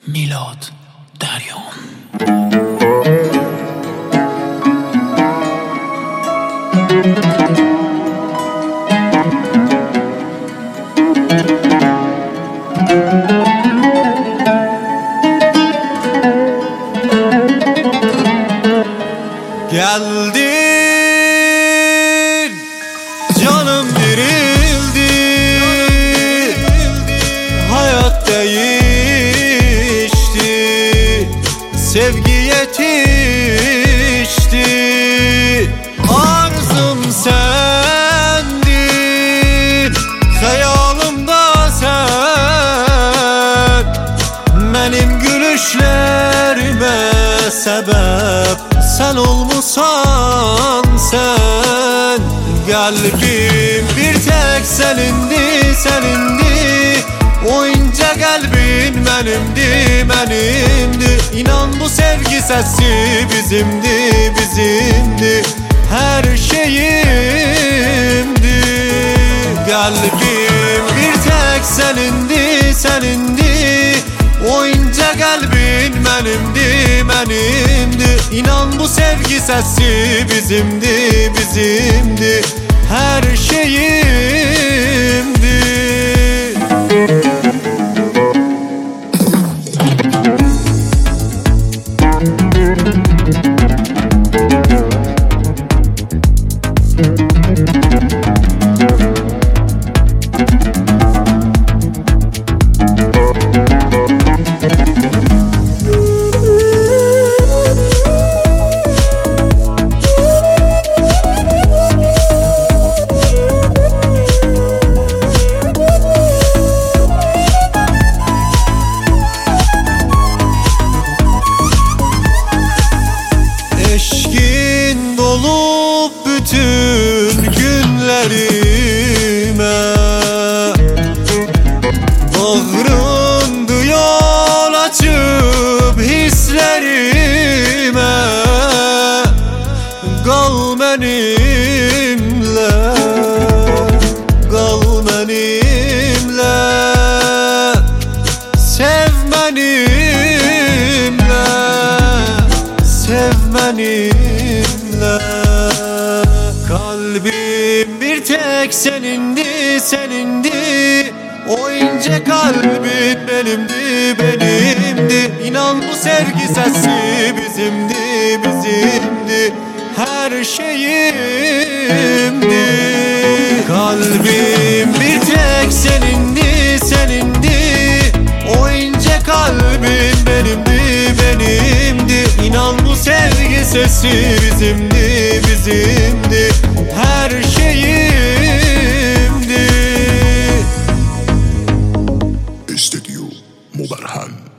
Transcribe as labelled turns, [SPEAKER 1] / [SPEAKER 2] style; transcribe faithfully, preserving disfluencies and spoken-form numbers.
[SPEAKER 1] میلاد دریان.
[SPEAKER 2] Geldin, canım dirildi, hayat değişti, sevgi yetişti, arzum sendin, hayalımda sen, benim gülüşlerime sebep sen olmusan sen. Kalbim bir tek senindi, senindi, o ince kalbin benimdi, benimdi. İnan bu sevgi sesi bizimdi, bizimdi, her şeyimdi. Kalbim bir tek senindi, senindi, o ince kalbin benimdi, benimdi. İnan bu sevgi sesi bizimdi, bizimdi, her şeyimdi. Eşkin dolup bütün günlerime, bağrındı yol açıp hislerime. Kal benimle, kal benimle, sev benimle, sev benimle. Kalbim bir tek senindi, senindi, o ince kalbin benimdi, benimdi. İnan bu sevgi sesi bizimdi, bizimdi, her şeyimdi. Kalbim bir tek senindi, senindi, o ince kalbin benimdi, benimdi. İnan bu sevgi sesi bizimdi, bizimdi, her şeyimdi.
[SPEAKER 3] Estüdyo Mubarhan.